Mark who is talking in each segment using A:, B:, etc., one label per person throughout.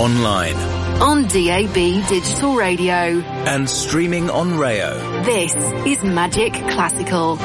A: online,
B: on DAB Digital Radio,
A: and streaming on Rayo.
B: This is Magic Classical.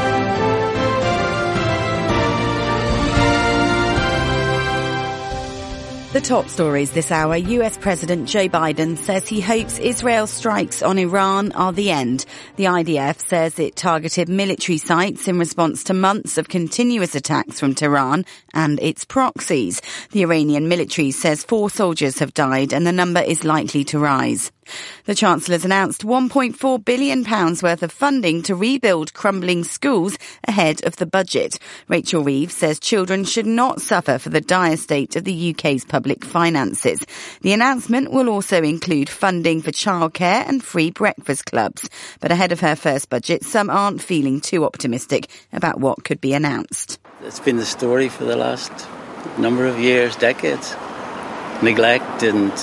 C: The top stories this hour. US President Joe Biden says he hopes Israel's strikes on Iran are the end. The IDF says it targeted military sites in response to months of continuous attacks from Tehran and its proxies. The Iranian military says 4 soldiers have died and the number is likely to rise. The Chancellor's announced £1.4 billion worth of funding to rebuild crumbling schools ahead of the budget. Rachel Reeves says children should not suffer for the dire state of the UK's public finances. The announcement will also include funding for childcare and free breakfast clubs. But ahead of her first budget, some aren't feeling too optimistic about what could be announced.
D: It's been the story for the last number of years, decades. Neglect and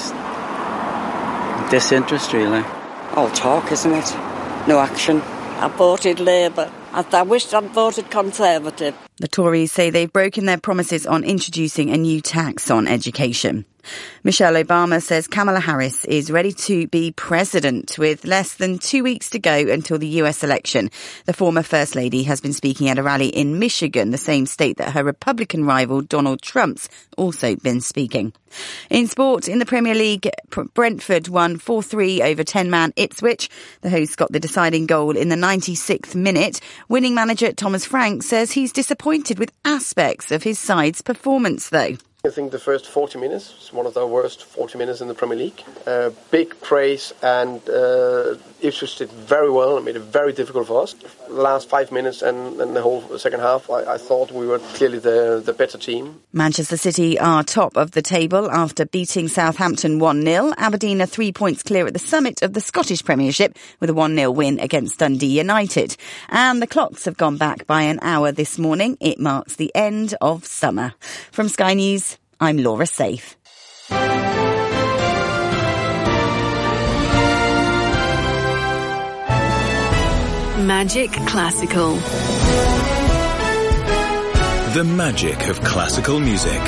D: disinterest, really.
E: All talk, isn't it? No action. I voted Labour. I wished I'd voted Conservative.
C: The Tories say they've broken their promises on introducing a new tax on education. Michelle Obama says Kamala Harris is ready to be president with less than 2 weeks to go until the US election. The former First Lady has been speaking at a rally in Michigan, the same state that her Republican rival Donald Trump's also been speaking. In sport, in the Premier League, Brentford won 4-3 over 10-man Ipswich. The hosts got the deciding goal in the 96th minute. Winning manager Thomas Frank says he's disappointed with aspects of his side's performance, though.
F: I think the first 40 minutes was one of the worst 40 minutes in the Premier League. Big praise, and Ipswich did very well and made it very difficult for us. The last 5 minutes and the whole second half, I thought we were clearly the better team.
C: Manchester City are top of the table after beating Southampton 1-0. Aberdeen are 3 points clear at the summit of the Scottish Premiership with a 1-0 win against Dundee United. And the clocks have gone back by an hour this morning. It marks the end of summer. From Sky News, I'm Laura Safe.
B: Magic Classical.
A: The magic of classical music.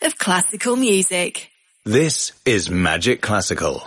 B: of classical music.
A: This is Magic Classical.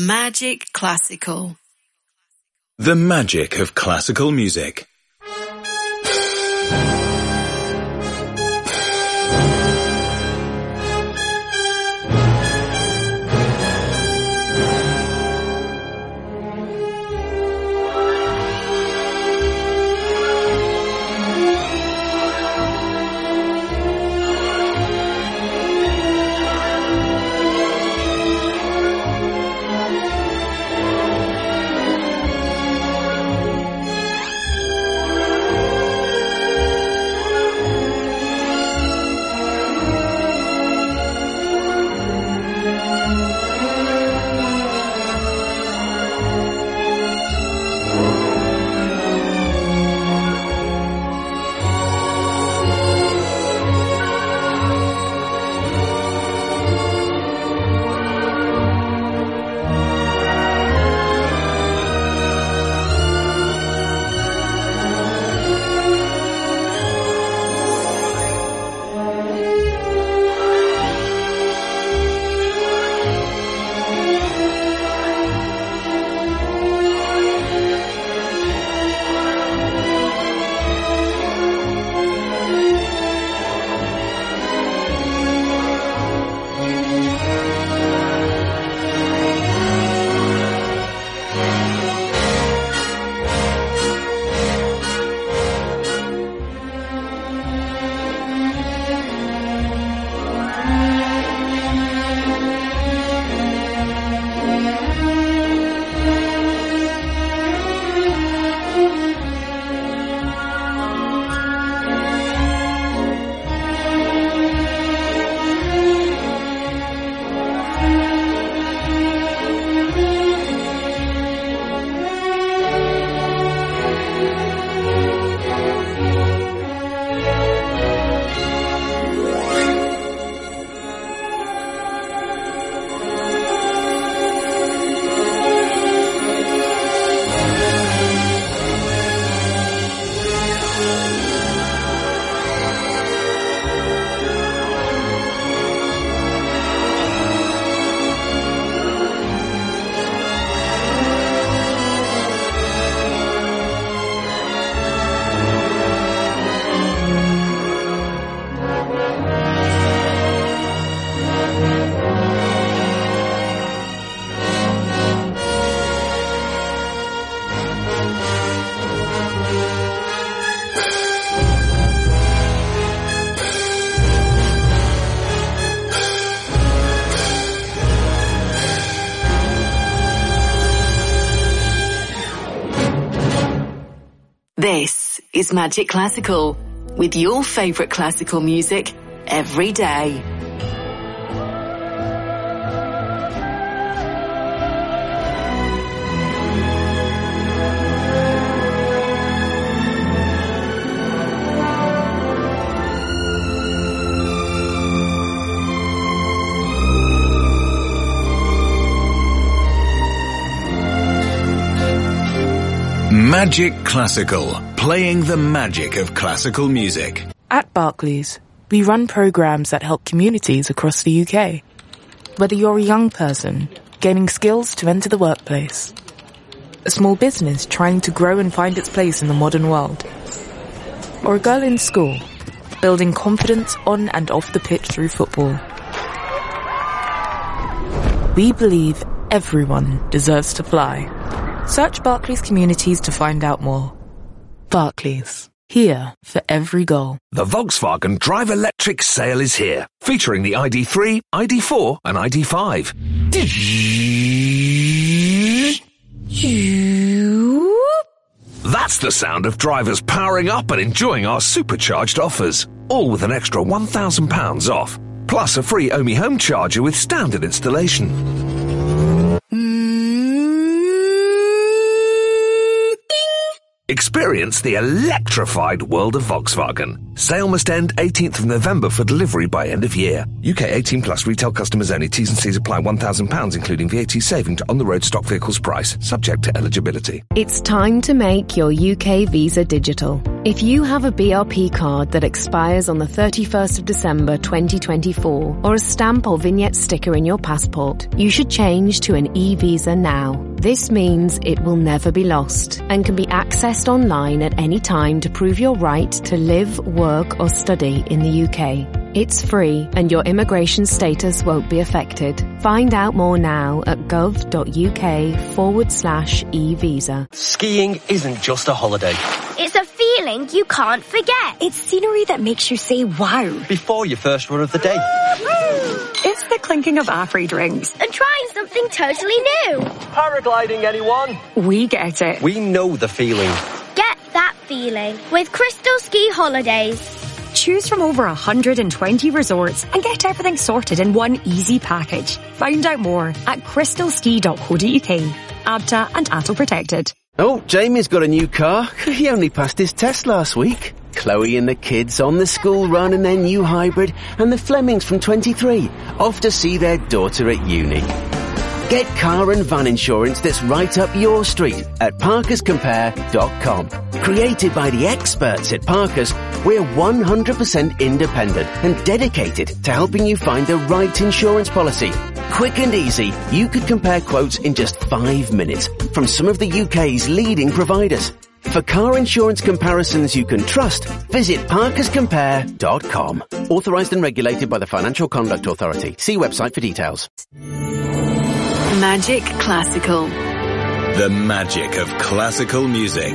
B: Magic Classical.
A: The magic of classical music.
B: This is Magic Classical, with your favourite classical music every day.
A: Magic Classical, playing the magic of classical music.
G: At Barclays, we run programs that help communities across the UK. Whether you're a young person gaining skills to enter the workplace, a small business trying to grow and find its place in the modern world, or a girl in school building confidence on and off the pitch through football, we believe everyone deserves to fly. Search Barclays Communities to find out more. Barclays, here for every goal.
H: The Volkswagen Drive Electric sale is here, featuring the ID3, ID4 and ID5. That's the sound of drivers powering up and enjoying our supercharged offers, all with an extra £1,000 off, plus a free Omi home charger with standard installation. Experience the electrified world of Volkswagen. Sale must end 18th of November for delivery by end of year. UK 18 plus retail customers only. T's and C's apply. £1,000 including VAT saving to on-the-road stock vehicles price, subject to eligibility.
I: It's time to make your UK Visa digital. If you have a BRP card that expires on the 31st of December 2024 or a stamp or vignette sticker in your passport, you should change to an e-visa now. This means it will never be lost and can be accessed online at any time to prove your right to live, work or study in the UK. It's free and your immigration status won't be affected. Find out more now at gov.uk/e-visa.
J: Skiing isn't just a holiday.
K: It's a feeling you can't forget.
L: It's scenery that makes you say wow.
J: Before your first run of the day.
L: It's the clinking of Afri drinks.
K: And trying something totally new.
J: Paragliding, anyone?
L: We get it.
J: We know the feeling.
K: Get that feeling with Crystal Ski Holidays.
L: Choose from over 120 resorts and get everything sorted in one easy package. Find out more at crystalski.co.uk. ABTA and ATO protected.
M: Oh, Jamie's got a new car. He only passed his test last week. Chloe and the kids on the school run in their new hybrid, and the Flemings from 23 off to see their daughter at uni. Get car and van insurance that's right up your street at parkerscompare.com. Created by the experts at Parkers, we're 100% independent and dedicated to helping you find the right insurance policy. Quick and easy, you could compare quotes in just 5 minutes from some of the UK's leading providers. For car insurance comparisons you can trust, visit parkerscompare.com. Authorised and regulated by the Financial Conduct Authority. See website for details.
B: Magic Classical.
A: The magic of classical music.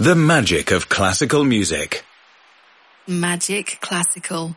A: The magic of classical music.
B: Magic Classical.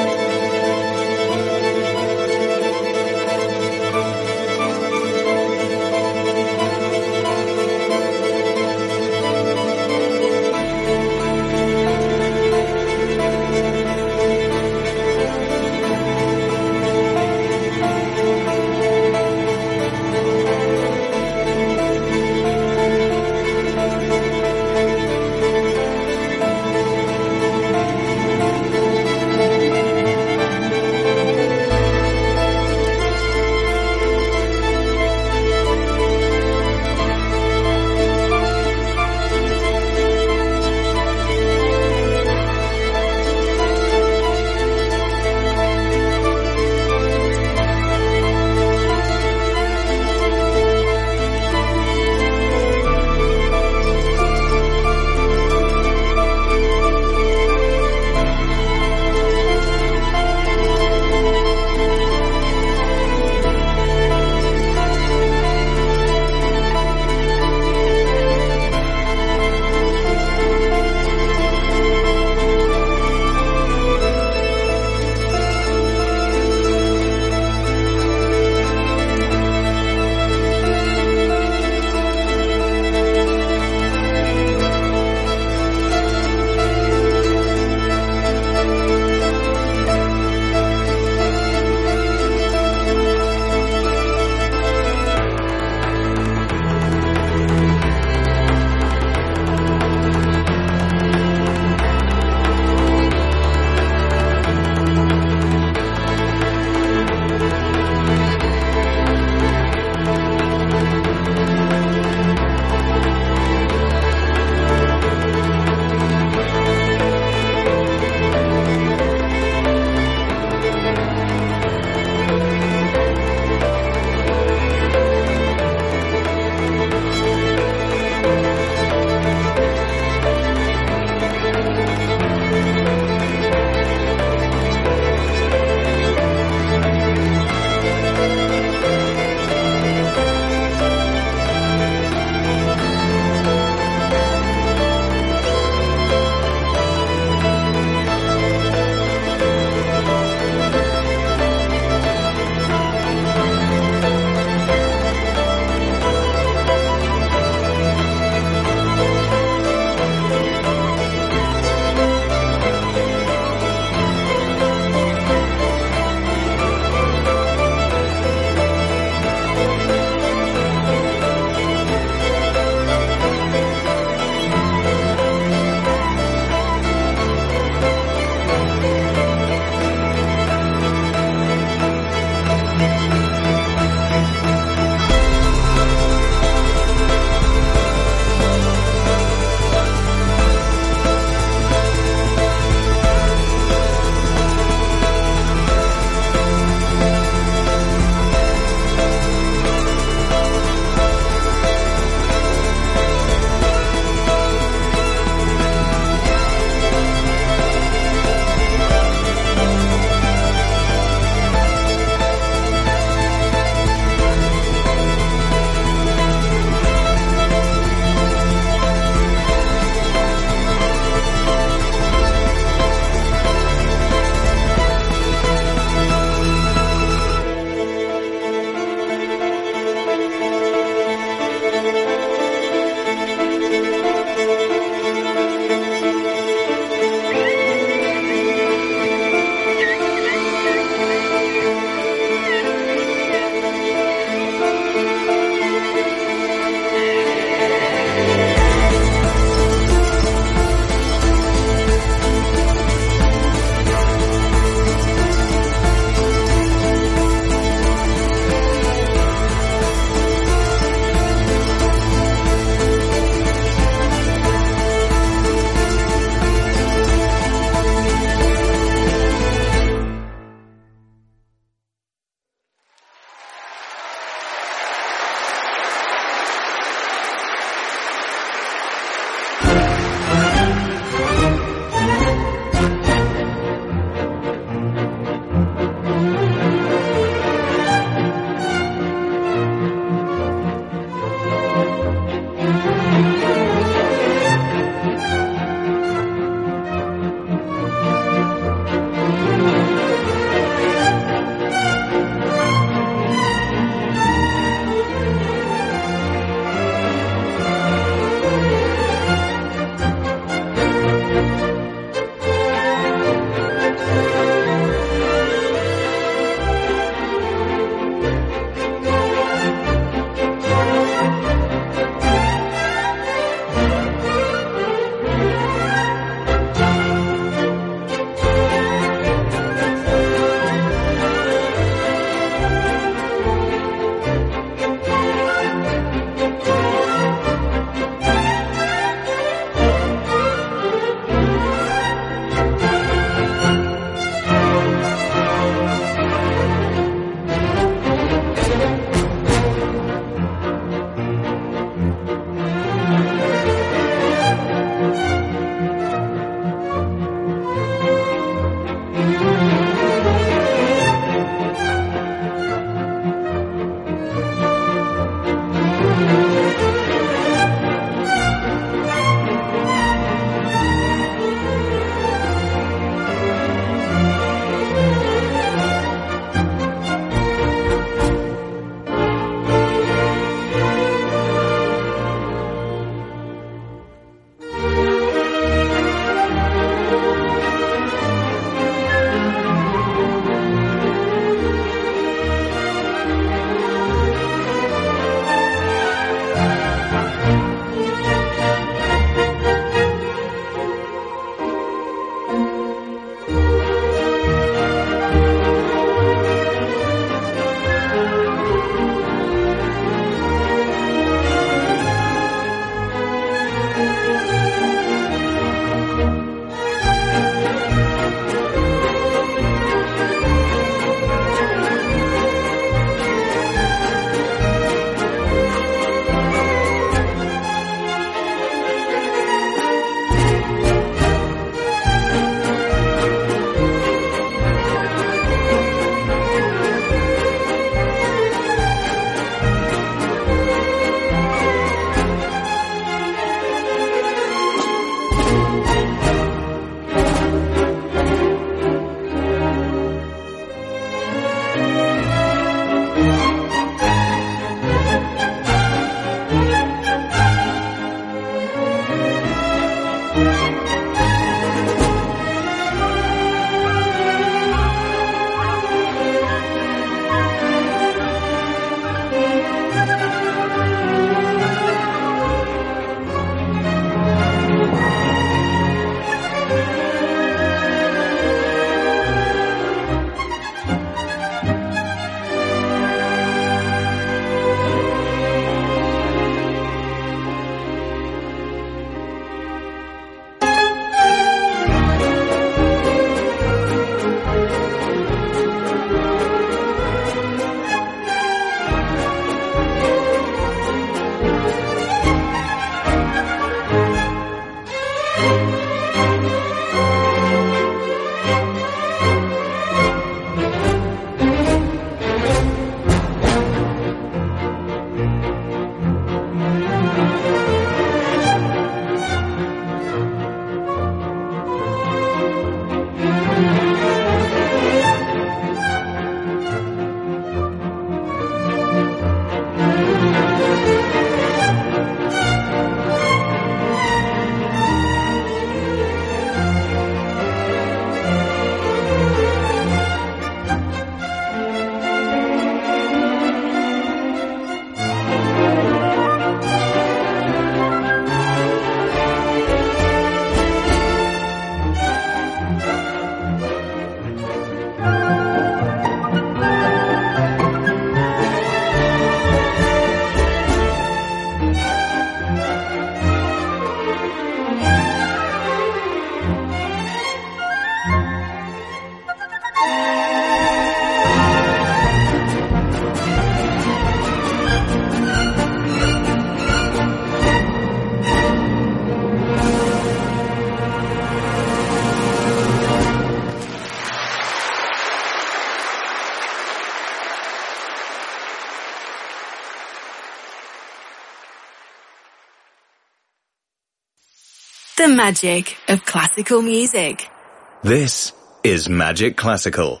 B: The magic of classical music.
A: This is Magic Classical.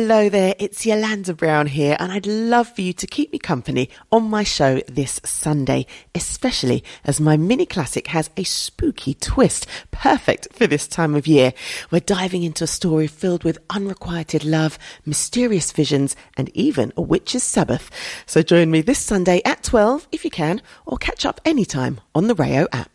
N: Hello there, it's Yolanda Brown here, and I'd love for you to keep me company on my show this Sunday, especially as my mini classic has a spooky twist, perfect for this time of year. We're diving into a story filled with unrequited love, mysterious visions, and even a witch's Sabbath. So join me this Sunday at 12 if you can, or catch up anytime on the Rayo app.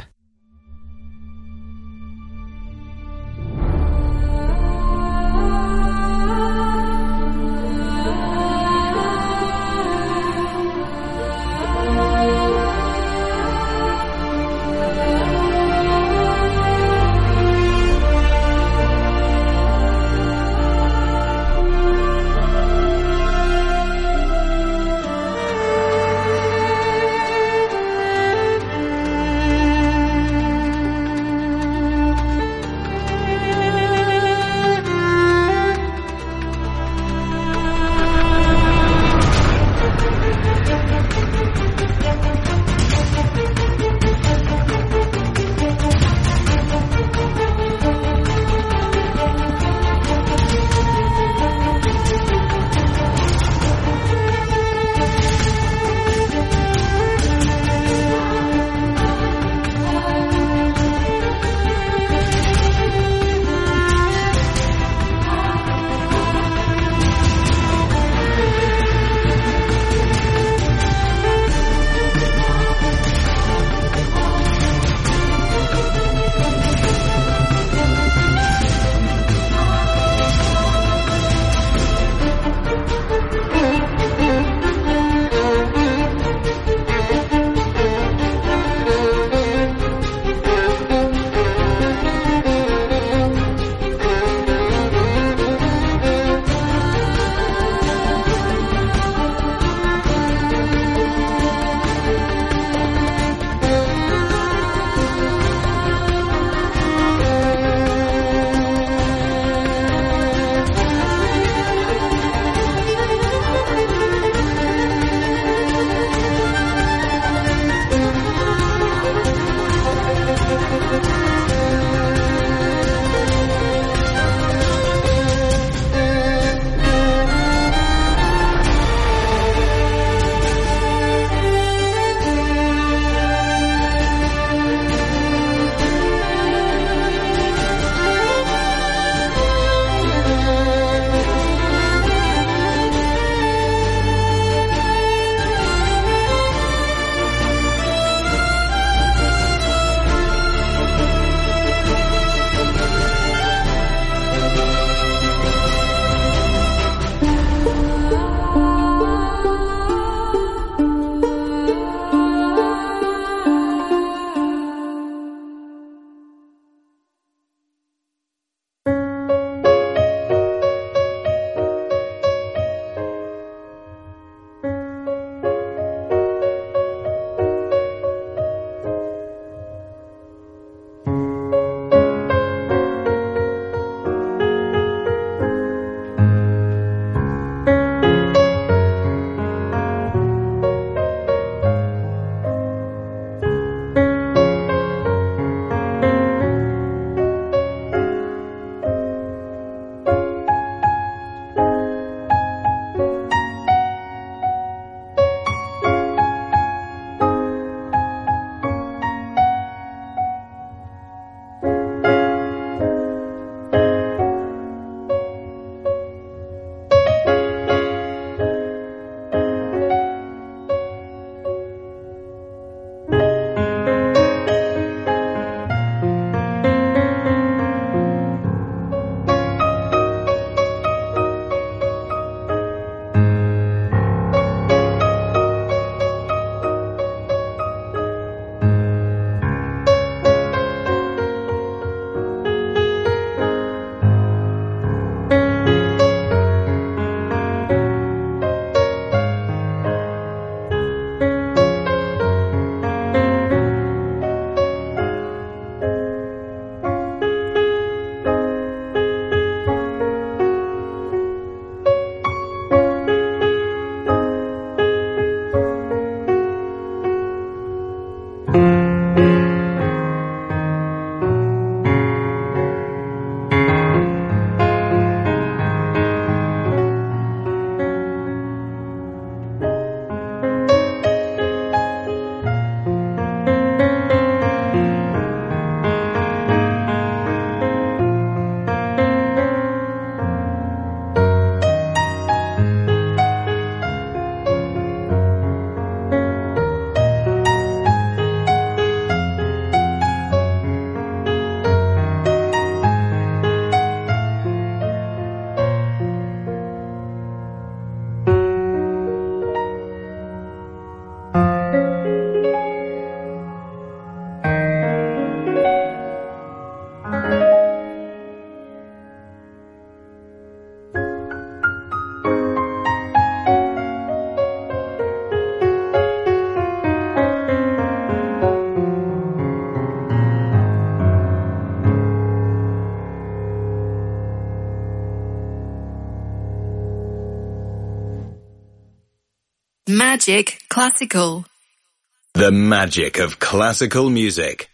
B: Magic Classical.
A: The magic of classical music.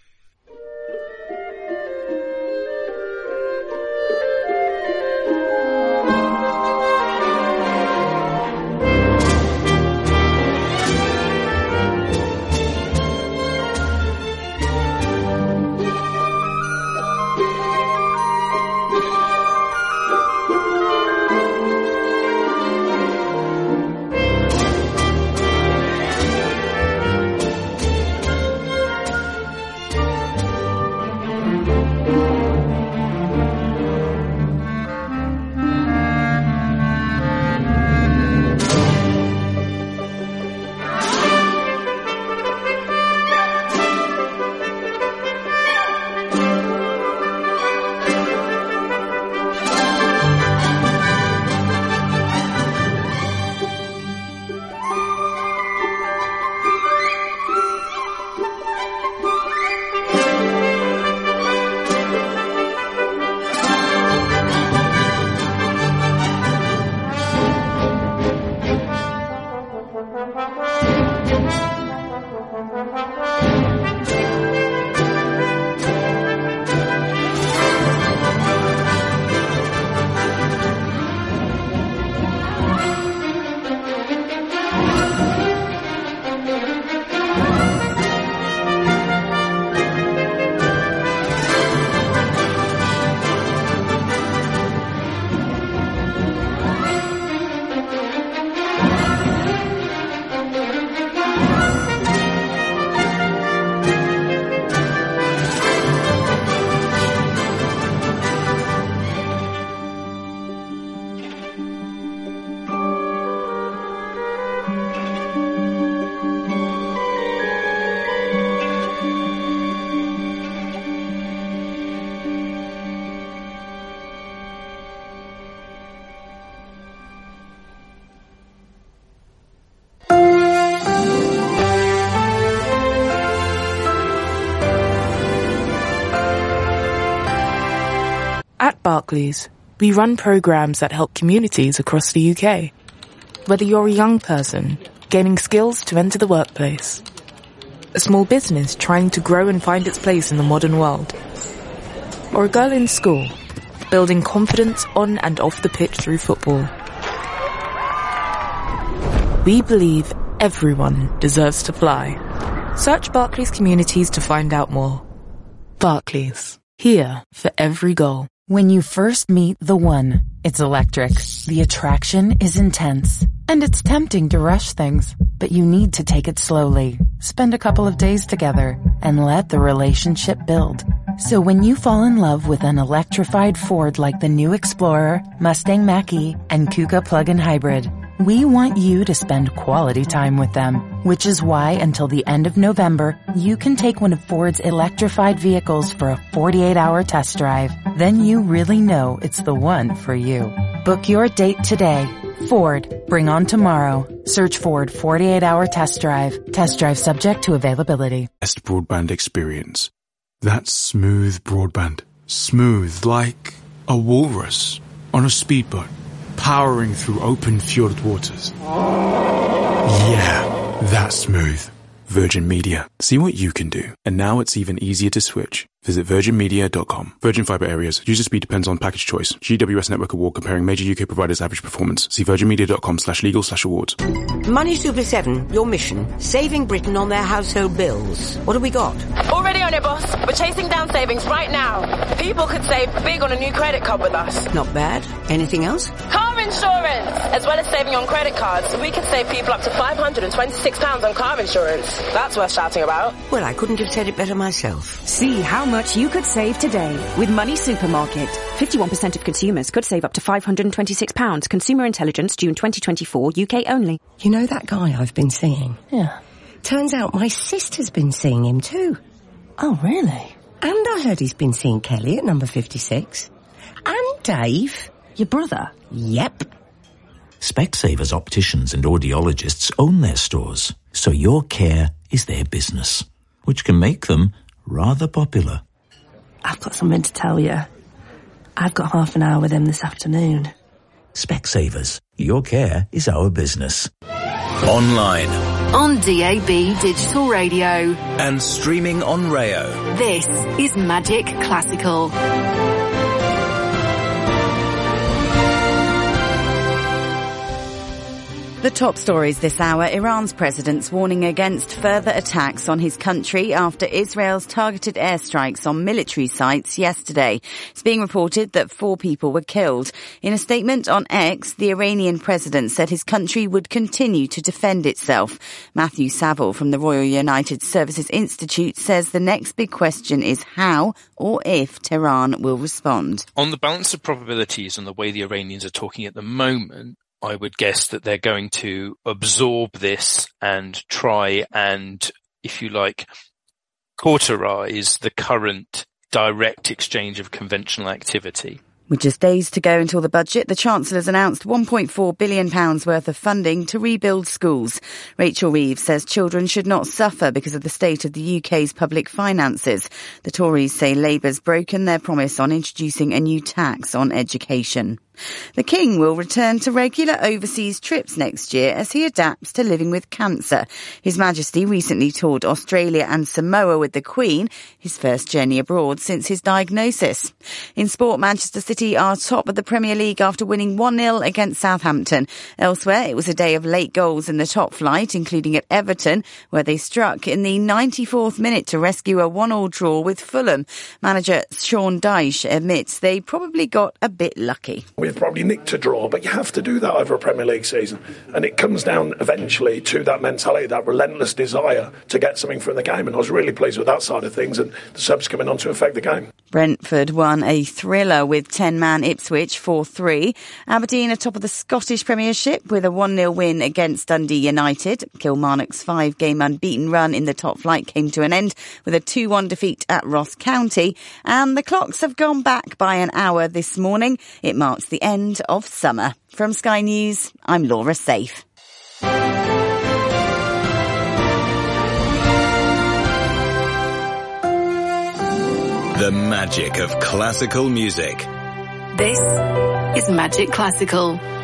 G: At Barclays, we run programs that help communities across the UK. Whether you're a young person gaining skills to enter the workplace, a small business trying to grow and find its place in the modern world, or a girl in school building confidence on and off the pitch through football, we believe everyone deserves to fly. Search Barclays Communities to find out more. Barclays, here for every goal.
O: When you first meet the one, it's electric. The attraction is intense. And it's tempting to rush things. But you need to take it slowly. Spend a couple of days together and let the relationship build. So when you fall in love with an electrified Ford like the new Explorer, Mustang Mach-E, and Kuga plug-in hybrid, we want you to spend quality time with them, which is why until the end of November, you can take one of Ford's electrified vehicles for a 48-hour test drive. Then you really know it's the one for you. Book your date today. Ford, bring on tomorrow. Search Ford 48-hour test drive. Test drive subject to availability.
P: Best broadband experience. That's smooth broadband. Smooth like a walrus on a speedboat, powering through open fjord waters. Yeah, that's smooth. Virgin Media. See what you can do. And now it's even easier to switch. Visit virginmedia.com. Virgin Fibre Areas. User speed depends on package choice. GWS Network Award comparing major UK providers' average performance. See virginmedia.com/legal/awards.
Q: Money Super 7, your mission. Saving Britain on their household bills. What have we got?
R: Already on it, boss. We're chasing down savings right now. People could save big on a new credit card with us.
Q: Not bad. Anything else?
R: Car insurance! As well as saving on credit cards, we could save people up to £526 on car insurance. That's worth shouting about.
Q: Well, I couldn't have said it better myself.
S: See how much you could save today with Money Supermarket. 51% of consumers could save up to £526. Consumer Intelligence, June 2024, UK only.
T: You know that guy I've been seeing?
S: Yeah.
T: Turns out my sister's been seeing him too.
S: Oh, really?
T: And I heard he's been seeing Kelly at number 56. And Dave.
S: Your brother?
T: Yep.
U: Specsavers opticians and audiologists own their stores, so your care is their business, which can make them rather popular.
S: I've got something to tell you. I've got half an hour with him this afternoon.
U: Specsavers, your care is our business.
A: Online.
B: On DAB Digital Radio.
A: And streaming on Rayo.
B: This is Magic Classical.
C: The top stories this hour. Iran's president's warning against further attacks on his country after Israel's targeted airstrikes on military sites yesterday. It's being reported that 4 people were killed. In a statement on X, the Iranian president said his country would continue to defend itself. Matthew Saville from the Royal United Services Institute says the next big question is how or if Tehran will respond.
D: On the balance of probabilities and the way the Iranians are talking at the moment, I would guess that they're going to absorb this and try and, if you like, cauterize the current direct exchange of conventional activity.
C: With just days to go until the budget, the Chancellor's announced £1.4 billion worth of funding to rebuild schools. Rachel Reeves says children should not suffer because of the state of the UK's public finances. The Tories say Labour's broken their promise on introducing a new tax on education. The King will return to regular overseas trips next year as he adapts to living with cancer. His Majesty recently toured Australia and Samoa with the Queen, his first journey abroad since his diagnosis. In sport, Manchester City are top of the Premier League after winning 1-0 against Southampton. Elsewhere, it was a day of late goals in the top flight, including at Everton, where they struck in the 94th minute to rescue a 1-1 draw with Fulham. Manager Sean Dyche admits they probably got a bit lucky.
V: We've probably nicked a draw, but you have to do that over a Premier League season. And it comes down eventually to that mentality, that relentless desire to get something from the game. And I was really pleased with that side of things and the subs coming on to affect the game.
C: Brentford won a thriller with 10-man Ipswich 4-3. Aberdeen are top of the Scottish Premiership with a 1-0 win against Dundee United. Kilmarnock's 5-game unbeaten run in the top flight came to an end with a 2-1 defeat at Ross County. And the clocks have gone back by an hour this morning. It marks the end of summer. From Sky News, I'm Laura Safe.
A: The magic of classical music.
B: This is Magic Classical.